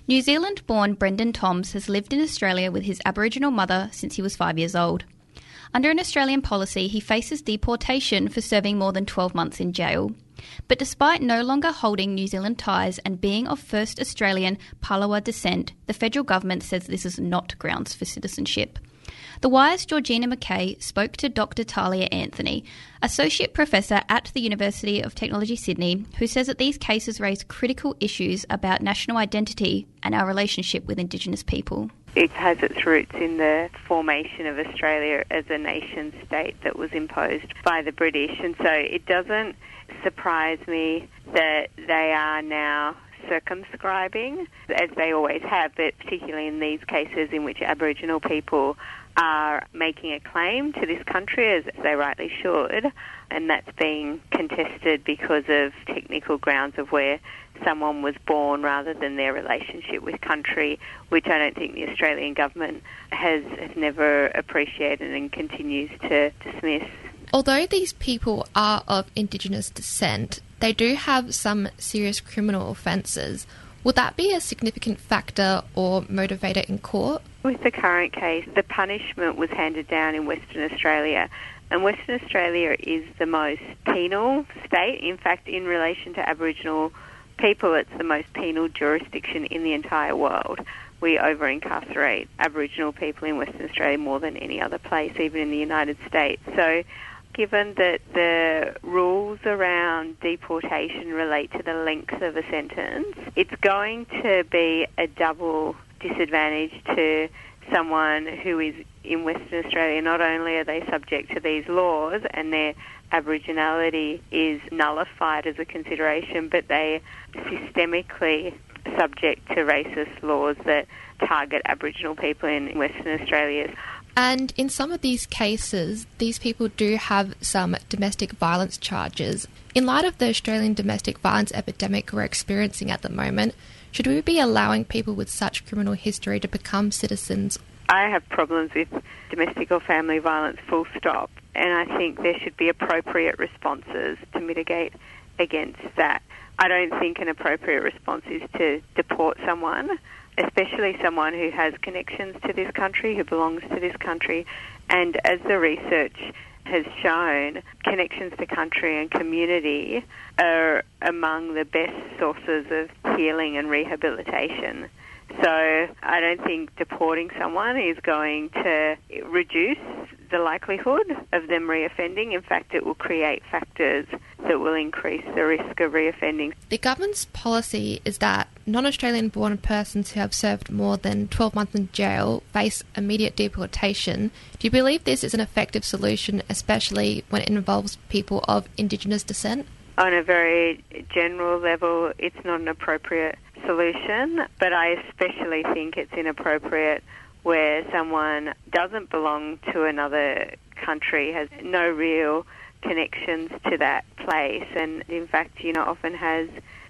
New Zealand-born Brendan Toms has lived in Australia with his Aboriginal mother since he was 5 years old. Under an Australian policy, he faces deportation for serving more than 12 months in jail. But despite no longer holding New Zealand ties and being of first Australian Palawa descent, the federal government says this is not grounds for citizenship. The Wire's Georgina McKay spoke to Dr. Talia Anthony, Associate Professor at the University of Technology Sydney, who says that these cases raise critical issues about national identity and our relationship with Indigenous people. It has its roots in the formation of Australia as a nation-state that was imposed by the British, and so it doesn't surprise me that they are now circumscribing, as they always have, but particularly in these cases in which Aboriginal people are making a claim to this country, as they rightly should, and that's being contested because of technical grounds of where someone was born rather than their relationship with country, which I don't think the Australian government has never appreciated and continues to dismiss. Although these people are of Indigenous descent, they do have some serious criminal offences. Will that be a significant factor or motivator in court? With the current case, the punishment was handed down in Western Australia, and Western Australia is the most penal state. In fact, in relation to Aboriginal people, it's the most penal jurisdiction in the entire world. We over-incarcerate Aboriginal people in Western Australia more than any other place, even in the United States. So given that the rules around deportation relate to the length of a sentence, it's going to be a double disadvantage to someone who is in Western Australia. Not only are they subject to these laws and their Aboriginality is nullified as a consideration, but they are systemically subject to racist laws that target Aboriginal people in Western Australia. And in some of these cases, these people do have some domestic violence charges. In light of the Australian domestic violence epidemic we're experiencing at the moment, should we be allowing people with such criminal history to become citizens? I have problems with domestic or family violence, full stop, and I think there should be appropriate responses to mitigate against that. I don't think an appropriate response is to deport someone, especially someone who has connections to this country, who belongs to this country. And as the research has shown, connections to country and community are among the best sources of healing and rehabilitation. So I don't think deporting someone is going to reduce the likelihood of them reoffending. In fact, it will create factors that will increase the risk of reoffending. The government's policy is that non-Australian born persons who have served more than 12 months in jail face immediate deportation. Do you believe this is an effective solution, especially when it involves people of Indigenous descent? On a very general level, it's not an appropriate solution, but I especially think it's inappropriate where someone doesn't belong to another country, has no real connections to that place, and in fact, often has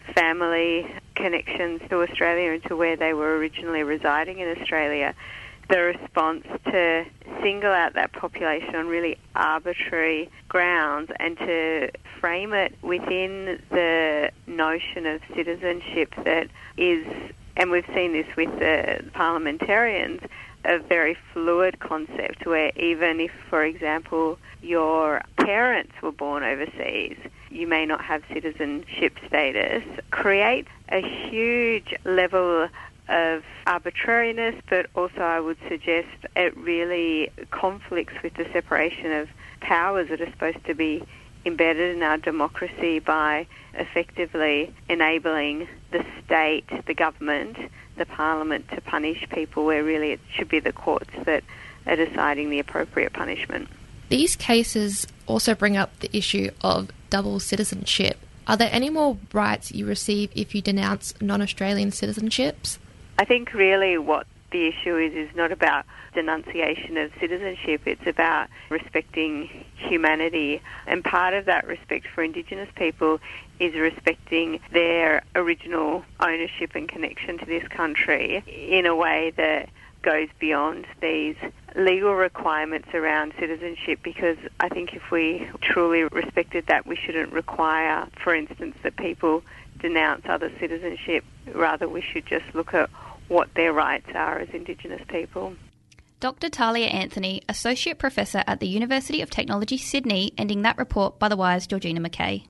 family connections to Australia and to where they were originally residing in Australia. The response to single out that population on really arbitrary grounds and to frame it within the notion of citizenship that is, and we've seen this with the parliamentarians, a very fluid concept where even if, for example, your parents were born overseas, you may not have citizenship status, create a huge level of arbitrariness, but also I would suggest it really conflicts with the separation of powers that are supposed to be embedded in our democracy by effectively enabling the state, the government, the parliament to punish people where really it should be the courts that are deciding the appropriate punishment. These cases also bring up the issue of double citizenship. Are there any more rights you receive if you denounce non-Australian citizenships? I think really what the issue is not about denunciation of citizenship, it's about respecting humanity. And part of that respect for Indigenous people is respecting their original ownership and connection to this country in a way that goes beyond these legal requirements around citizenship, because I think if we truly respected that, we shouldn't require, for instance, that people denounce other citizenship Rather, we should just look at what their rights are as Indigenous people. Dr. Talia Anthony, Associate Professor at the University of Technology, Sydney, ending that report by The Wire's Georgina McKay.